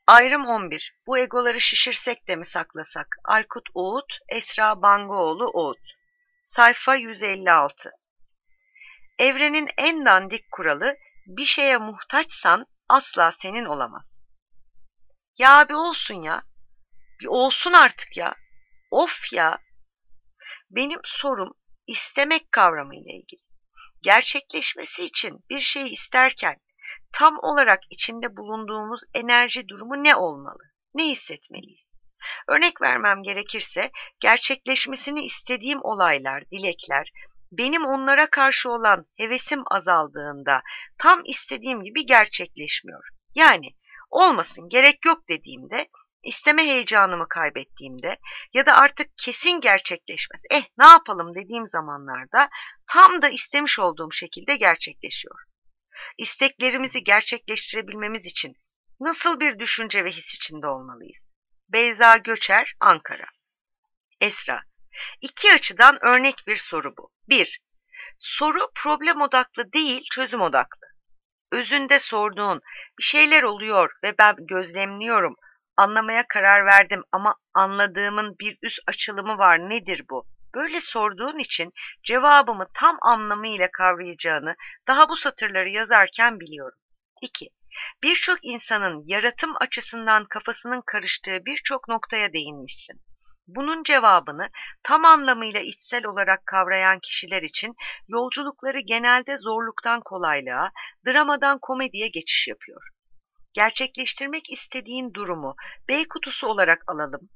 Ayrım 11. Bu egoları şişirsek de mi saklasak? Aykut Oğut, Esra Bangoğlu Oğut. Sayfa 156. Evrenin en dandik kuralı, bir şeye muhtaçsan asla senin olamaz. Ya bir olsun ya. Bir olsun artık ya. Of ya. Benim sorum istemek kavramı ile ilgili. Gerçekleşmesi için bir şeyi isterken tam olarak içinde bulunduğumuz enerji durumu ne olmalı? Ne hissetmeliyiz? Örnek vermem gerekirse, gerçekleşmesini istediğim olaylar, dilekler, benim onlara karşı olan hevesim azaldığında tam istediğim gibi gerçekleşmiyor. Yani olmasın, gerek yok dediğimde, isteme heyecanımı kaybettiğimde ya da artık kesin gerçekleşmez, ne yapalım dediğim zamanlarda tam da istemiş olduğum şekilde gerçekleşiyor. İsteklerimizi gerçekleştirebilmemiz için nasıl bir düşünce ve his içinde olmalıyız? Beyza Göçer, Ankara. Esra. İki açıdan örnek bir soru bu. 1. Soru problem odaklı değil, çözüm odaklı. Özünde sorduğun bir şeyler oluyor ve ben gözlemliyorum, anlamaya karar verdim ama anladığımın bir üst açılımı var, nedir bu? Böyle sorduğun için cevabımı tam anlamıyla kavrayacağını daha bu satırları yazarken biliyorum. 2. Birçok insanın yaratım açısından kafasının karıştığı birçok noktaya değinmişsin. Bunun cevabını tam anlamıyla içsel olarak kavrayan kişiler için yolculukları genelde zorluktan kolaylığa, dramadan komediye geçiş yapıyor. Gerçekleştirmek istediğin durumu B kutusu olarak alalım.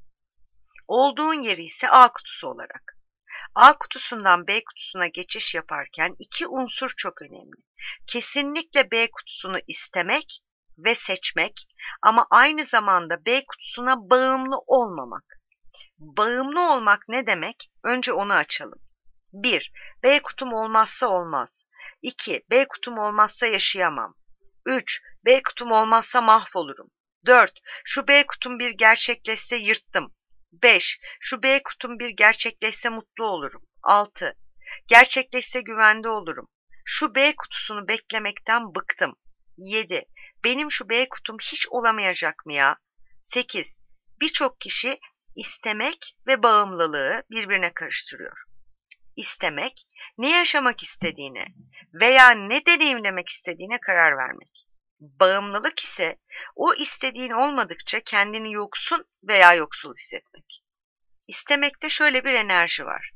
Olduğun yeri ise A kutusu olarak. A kutusundan B kutusuna geçiş yaparken iki unsur çok önemli. Kesinlikle B kutusunu istemek ve seçmek ama aynı zamanda B kutusuna bağımlı olmamak. Bağımlı olmak ne demek? Önce onu açalım. 1. B kutum olmazsa olmaz. 2. B kutum olmazsa yaşayamam. 3. B kutum olmazsa mahvolurum. 4. Şu B kutum bir gerçekleşse yırttım. 5. Şu B kutum bir gerçekleşse mutlu olurum. 6. Gerçekleşse güvende olurum. Şu B kutusunu beklemekten bıktım. 7. Benim şu B kutum hiç olamayacak mı ya? 8. Birçok kişi istemek ve bağımlılığı birbirine karıştırıyor. İstemek, ne yaşamak istediğine veya ne deneyimlemek istediğine karar vermek. Bağımlılık ise o istediğin olmadıkça kendini yoksun veya yoksul hissetmek. İstemekte şöyle bir enerji var.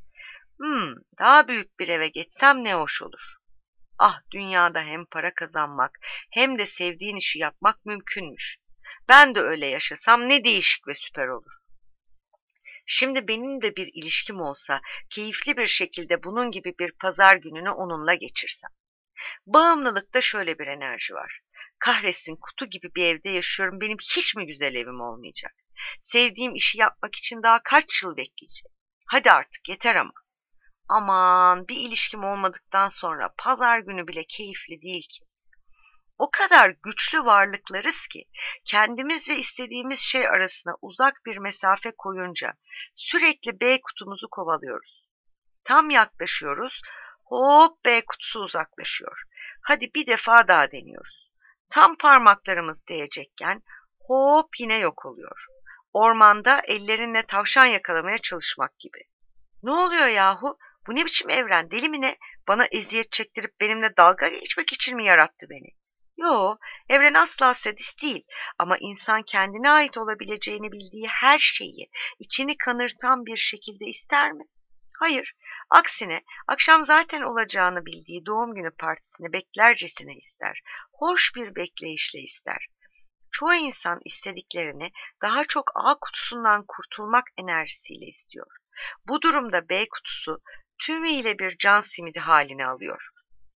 Daha büyük bir eve geçsem ne hoş olur. Ah, dünyada hem para kazanmak hem de sevdiğin işi yapmak mümkünmüş. Ben de öyle yaşasam ne değişik ve süper olur. Şimdi benim de bir ilişkim olsa, keyifli bir şekilde bunun gibi bir pazar gününü onunla geçirsem. Bağımlılıkta şöyle bir enerji var. Kahretsin, kutu gibi bir evde yaşıyorum, benim hiç mi güzel evim olmayacak? Sevdiğim işi yapmak için daha kaç yıl bekleyeceğim? Hadi artık yeter ama. Aman, bir ilişkim olmadıktan sonra pazar günü bile keyifli değil ki. O kadar güçlü varlıklarız ki kendimiz ve istediğimiz şey arasına uzak bir mesafe koyunca sürekli B kutumuzu kovalıyoruz. Tam yaklaşıyoruz, hop B kutusu uzaklaşıyor. Hadi bir defa daha deniyoruz. Tam parmaklarımız değecekken hop yine yok oluyor. Ormanda ellerinle tavşan yakalamaya çalışmak gibi. Ne oluyor yahu? Bu ne biçim evren? Deli mi ne? Bana eziyet çektirip benimle dalga geçmek için mi yarattı beni? Yo, evren asla sadist değil ama insan kendine ait olabileceğini bildiği her şeyi içini kanırtan bir şekilde ister mi? Hayır, aksine akşam zaten olacağını bildiği doğum günü partisini beklercesine ister, hoş bir bekleyişle ister. Çoğu insan istediklerini daha çok A kutusundan kurtulmak enerjisiyle istiyor. Bu durumda B kutusu tümüyle bir can simidi halini alıyor.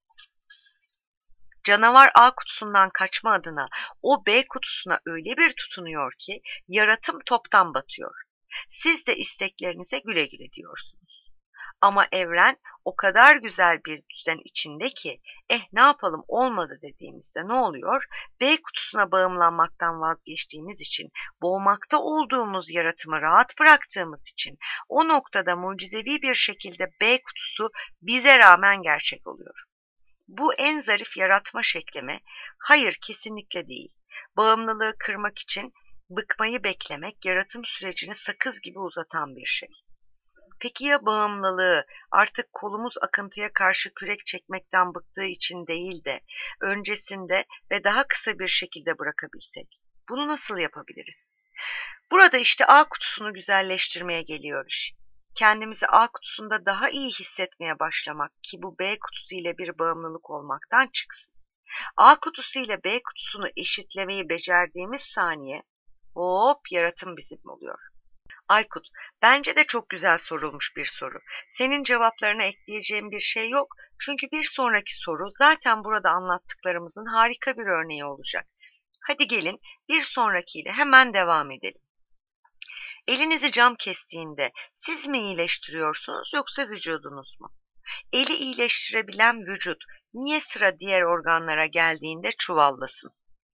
Canavar A kutusundan kaçma adına o B kutusuna öyle bir tutunuyor ki yaratım toptan batıyor. Siz de isteklerinize güle güle diyorsunuz. Ama evren o kadar güzel bir düzen içinde ki ne yapalım olmadı dediğimizde ne oluyor? B kutusuna bağımlanmaktan vazgeçtiğimiz için, boğmakta olduğumuz yaratımı rahat bıraktığımız için o noktada mucizevi bir şekilde B kutusu bize rağmen gerçek oluyor. Bu en zarif yaratma şekli mi? Hayır, kesinlikle değil. Bağımlılığı kırmak için Bıkmayı beklemek yaratım sürecini sakız gibi uzatan bir şey. Peki ya bağımlılığı artık kolumuz akıntıya karşı kürek çekmekten bıktığı için değil de öncesinde ve daha kısa bir şekilde bırakabilsek? Bunu nasıl yapabiliriz? Burada işte A kutusunu güzelleştirmeye geliyor iş. Kendimizi A kutusunda daha iyi hissetmeye başlamak ki bu B kutusu ile bir bağımlılık olmaktan çıksın. A kutusu ile B kutusunu eşitlemeyi becerdiğimiz saniye hop yaratım bizim oluyor. Aykut, bence de çok güzel sorulmuş bir soru. Senin cevaplarına ekleyeceğim bir şey yok. Çünkü bir sonraki soru zaten burada anlattıklarımızın harika bir örneği olacak. Hadi gelin bir sonrakiyle hemen devam edelim. Elinizi cam kestiğinde siz mi iyileştiriyorsunuz yoksa vücudunuz mu? Eli iyileştirebilen vücut niye sıra diğer organlara geldiğinde çuvallasın?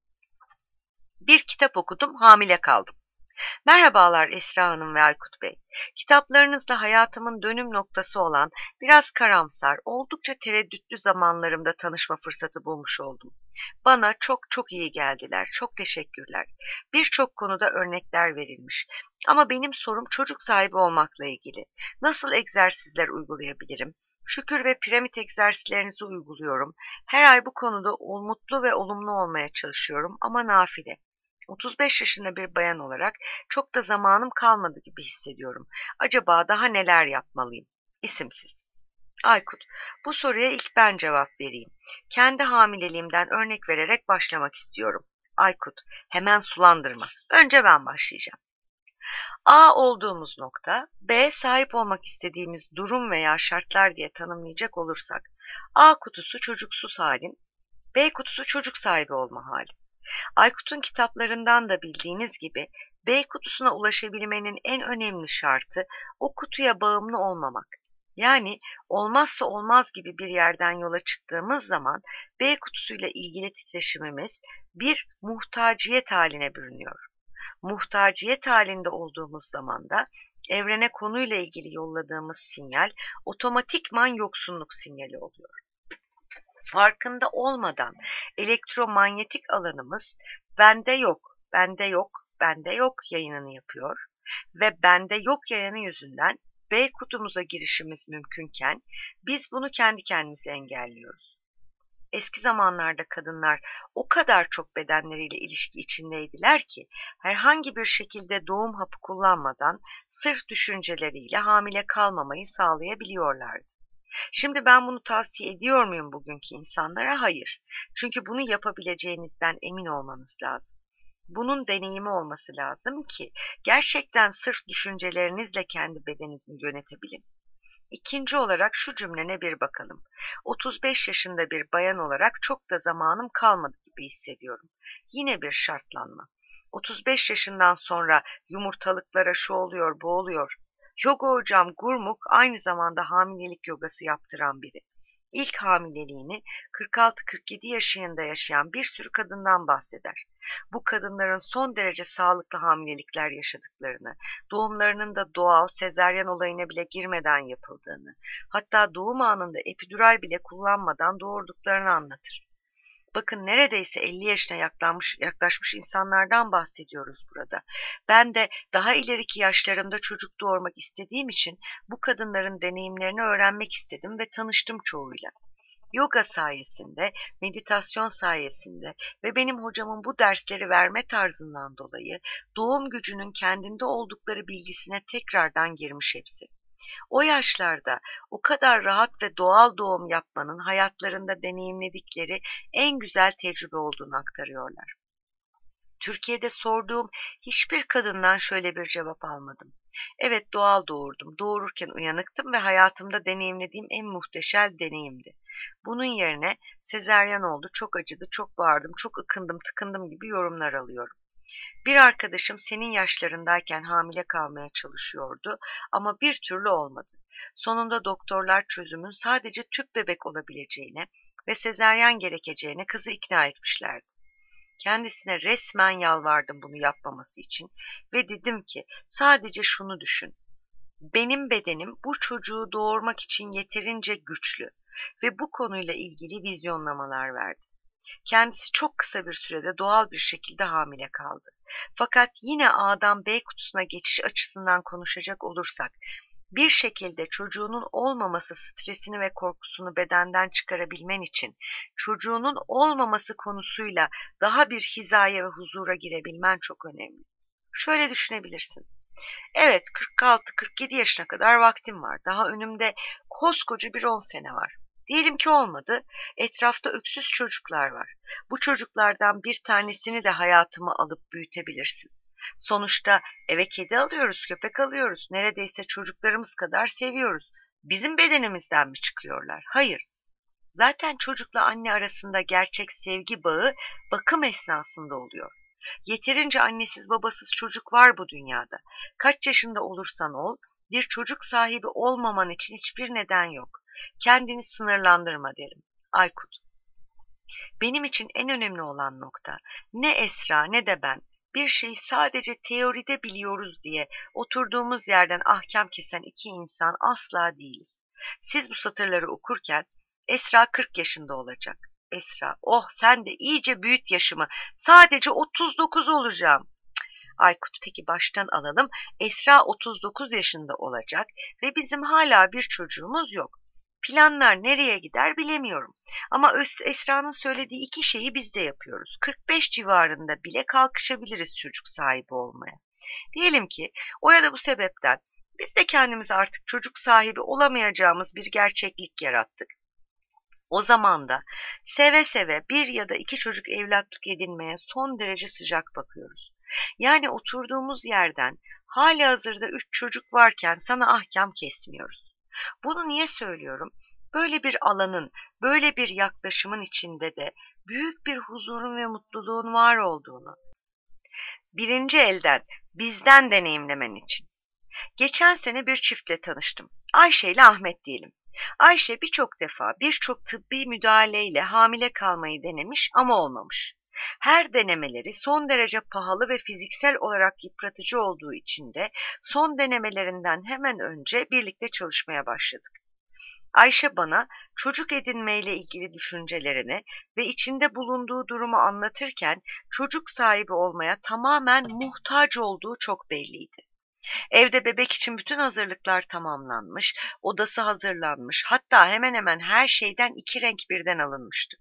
Bir kitap okudum, hamile kaldım. Merhabalar Esra Hanım ve Aykut Bey. Kitaplarınızla hayatımın dönüm noktası olan biraz karamsar, oldukça tereddütlü zamanlarımda tanışma fırsatı bulmuş oldum. Bana çok çok iyi geldiler. Çok teşekkürler. Birçok konuda örnekler verilmiş. Ama benim sorum çocuk sahibi olmakla ilgili. Nasıl egzersizler uygulayabilirim? Şükür ve piramit egzersizlerinizi uyguluyorum. Her ay bu konuda mutlu ve olumlu olmaya çalışıyorum ama nafile. 35 yaşında bir bayan olarak çok da zamanım kalmadı gibi hissediyorum. Acaba daha neler yapmalıyım? İsimsiz. Aykut, bu soruya ilk ben cevap vereyim. Kendi hamileliğimden örnek vererek başlamak istiyorum. Aykut, hemen sulandırma. Önce ben başlayacağım. A olduğumuz nokta, B sahip olmak istediğimiz durum veya şartlar diye tanımlayacak olursak, A kutusu çocuksuz halin, B kutusu çocuk sahibi olma hali. Aykut'un kitaplarından da bildiğiniz gibi B kutusuna ulaşabilmenin en önemli şartı o kutuya bağımlı olmamak. Yani olmazsa olmaz gibi bir yerden yola çıktığımız zaman B kutusuyla ilgili titreşimimiz bir muhtaciyet haline bürünüyor. Muhtaciyet halinde olduğumuz zaman da evrene konuyla ilgili yolladığımız sinyal otomatikman yoksunluk sinyali oluyor. Farkında olmadan elektromanyetik alanımız bende yok, bende yok, bende yok yayınını yapıyor ve bende yok yayını yüzünden B kutumuza girişimiz mümkünken biz bunu kendi kendimize engelliyoruz. Eski zamanlarda kadınlar o kadar çok bedenleriyle ilişki içindeydiler ki herhangi bir şekilde doğum hapı kullanmadan sırf düşünceleriyle hamile kalmamayı sağlayabiliyorlardı. Şimdi ben bunu tavsiye ediyor muyum bugünkü insanlara? Hayır. Çünkü bunu yapabileceğinizden emin olmanız lazım. Bunun deneyimi olması lazım ki gerçekten sırf düşüncelerinizle kendi bedeninizi yönetebilin. İkinci olarak şu cümlene bir bakalım. 35 yaşında bir bayan olarak çok da zamanım kalmadı gibi hissediyorum. Yine bir şartlanma. 35 yaşından sonra yumurtalıklara şu oluyor, bu oluyor. Yoga hocam Gurmuk aynı zamanda hamilelik yogası yaptıran biri. İlk hamileliğini 46-47 yaşında yaşayan bir sürü kadından bahseder. Bu kadınların son derece sağlıklı hamilelikler yaşadıklarını, doğumlarının da doğal sezaryen olayına bile girmeden yapıldığını, hatta doğum anında epidural bile kullanmadan doğurduklarını anlatır. Bakın neredeyse 50 yaşına yaklaşmış insanlardan bahsediyoruz burada. Ben de daha ileriki yaşlarımda çocuk doğurmak istediğim için bu kadınların deneyimlerini öğrenmek istedim ve tanıştım çoğuyla. Yoga sayesinde, meditasyon sayesinde ve benim hocamın bu dersleri verme tarzından dolayı doğum gücünün kendinde oldukları bilgisine tekrardan girmiş hepsi. O yaşlarda o kadar rahat ve doğal doğum yapmanın hayatlarında deneyimledikleri en güzel tecrübe olduğunu aktarıyorlar. Türkiye'de sorduğum hiçbir kadından şöyle bir cevap almadım. Evet doğal doğurdum, doğururken uyanıktım ve hayatımda deneyimlediğim en muhteşem deneyimdi. Bunun yerine sezaryen oldu, çok acıdı, çok bağırdım, çok ıkındım, tıkındım gibi yorumlar alıyorum. Bir arkadaşım senin yaşlarındayken hamile kalmaya çalışıyordu ama bir türlü olmadı. Sonunda doktorlar çözümün sadece tüp bebek olabileceğine ve sezaryen gerekeceğine kızı ikna etmişlerdi. Kendisine resmen yalvardım bunu yapmaması için ve dedim ki sadece şunu düşün. Benim bedenim bu çocuğu doğurmak için yeterince güçlü ve bu konuyla ilgili vizyonlamalar verdi. Kendisi çok kısa bir sürede doğal bir şekilde hamile kaldı. Fakat yine A'dan B kutusuna geçiş açısından konuşacak olursak, bir şekilde çocuğunun olmaması stresini ve korkusunu bedenden çıkarabilmen için çocuğunun olmaması konusuyla daha bir hizaya ve huzura girebilmen çok önemli. Şöyle düşünebilirsin. Evet, 46-47 yaşına kadar vaktim var. Daha önümde koskoca bir 10 sene var. Diyelim ki olmadı. Etrafta öksüz çocuklar var. Bu çocuklardan bir tanesini de hayatıma alıp büyütebilirsin. Sonuçta eve kedi alıyoruz, köpek alıyoruz. Neredeyse çocuklarımız kadar seviyoruz. Bizim bedenimizden mi çıkıyorlar? Hayır. Zaten çocukla anne arasında gerçek sevgi bağı bakım esnasında oluyor. Yeterince annesiz babasız çocuk var bu dünyada. Kaç yaşında olursan ol, bir çocuk sahibi olmaman için hiçbir neden yok. Kendini sınırlandırma derim. Aykut. Benim için en önemli olan nokta, ne Esra ne de ben bir şeyi sadece teoride biliyoruz diye oturduğumuz yerden ahkam kesen iki insan asla değiliz. Siz bu satırları okurken Esra 40 yaşında olacak. Esra, oh sen de iyice büyüt yaşımı. Sadece 39 olacağım. Aykut, peki baştan alalım. Esra 39 yaşında olacak ve bizim hala bir çocuğumuz yok. Planlar nereye gider bilemiyorum. Ama Esra'nın söylediği iki şeyi biz de yapıyoruz. 45 civarında bile kalkışabiliriz çocuk sahibi olmaya. Diyelim ki o ya da bu sebepten biz de kendimize artık çocuk sahibi olamayacağımız bir gerçeklik yarattık. O zaman da seve seve bir ya da iki çocuk evlatlık edinmeye son derece sıcak bakıyoruz. Yani oturduğumuz yerden halihazırda 3 çocuk varken sana ahkam kesmiyoruz. Bunu niye söylüyorum? Böyle bir alanın, böyle bir yaklaşımın içinde de büyük bir huzurun ve mutluluğun var olduğunu, birinci elden, bizden deneyimlemen için. Geçen sene bir çiftle tanıştım. Ayşe ile Ahmet diyelim. Ayşe birçok defa birçok tıbbi müdahaleyle hamile kalmayı denemiş ama olmamış. Her denemeleri son derece pahalı ve fiziksel olarak yıpratıcı olduğu için de son denemelerinden hemen önce birlikte çalışmaya başladık. Ayşe bana çocuk edinmeyle ilgili düşüncelerini ve içinde bulunduğu durumu anlatırken çocuk sahibi olmaya tamamen muhtaç olduğu çok belliydi. Evde bebek için bütün hazırlıklar tamamlanmış, odası hazırlanmış, hatta hemen hemen her şeyden iki renk birden alınmıştı.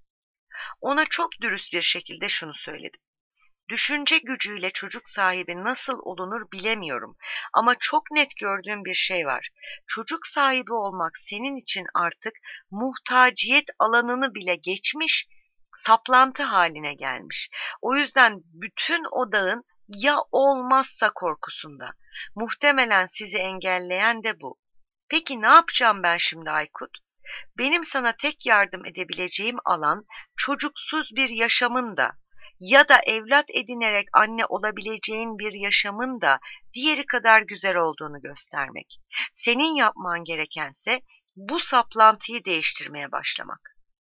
Ona çok dürüst bir şekilde şunu söyledim. Düşünce gücüyle çocuk sahibi nasıl olunur bilemiyorum ama çok net gördüğüm bir şey var. Çocuk sahibi olmak senin için artık muhtaciyet alanını bile geçmiş, saplantı haline gelmiş. O yüzden bütün odağın ya olmazsa korkusunda. Muhtemelen sizi engelleyen de bu. Peki ne yapacağım ben şimdi Aykut? Benim sana tek yardım edebileceğim alan çocuksuz bir yaşamın da ya da evlat edinerek anne olabileceğin bir yaşamın da diğeri kadar güzel olduğunu göstermek. Senin yapman gerekense bu saplantıyı değiştirmeye başlamak.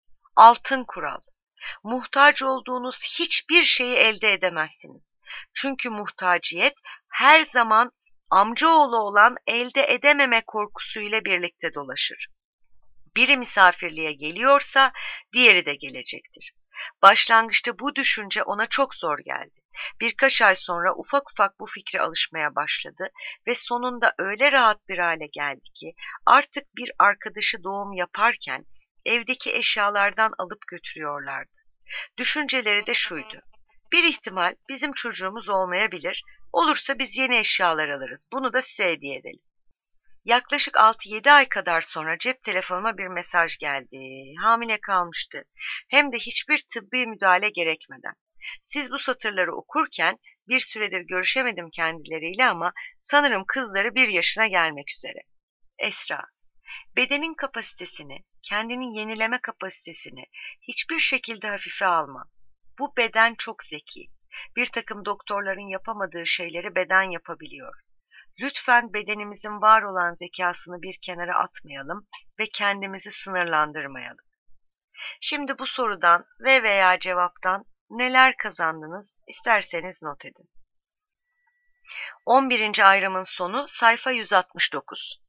Altın kural. Muhtaç olduğunuz hiçbir şeyi elde edemezsiniz. Çünkü muhtaciyet her zaman amcaoğlu olan elde edememe korkusuyla birlikte dolaşır. Biri misafirliğe geliyorsa diğeri de gelecektir. Başlangıçta bu düşünce ona çok zor geldi. Birkaç ay sonra ufak ufak bu fikre alışmaya başladı ve sonunda öyle rahat bir hale geldi ki artık bir arkadaşı doğum yaparken evdeki eşyalardan alıp götürüyorlardı. Düşünceleri de şuydu. Bir ihtimal bizim çocuğumuz olmayabilir, olursa biz yeni eşyalar alırız. Bunu da size hediye edelim. Yaklaşık 6-7 ay kadar sonra cep telefonuma bir mesaj geldi. Hamile kalmıştı. Hem de hiçbir tıbbi müdahale gerekmeden. Siz bu satırları okurken bir süredir görüşemedim kendileriyle ama sanırım kızları 1 yaşına gelmek üzere. Esra, bedenin kapasitesini, kendini yenileme kapasitesini hiçbir şekilde hafife alma. Bu beden çok zeki. Bir takım doktorların yapamadığı şeyleri beden yapabiliyor. Lütfen bedenimizin var olan zekasını bir kenara atmayalım ve kendimizi sınırlandırmayalım. Şimdi bu sorudan ve veya cevaptan neler kazandınız isterseniz not edin. 11. ayrımın sonu sayfa 169.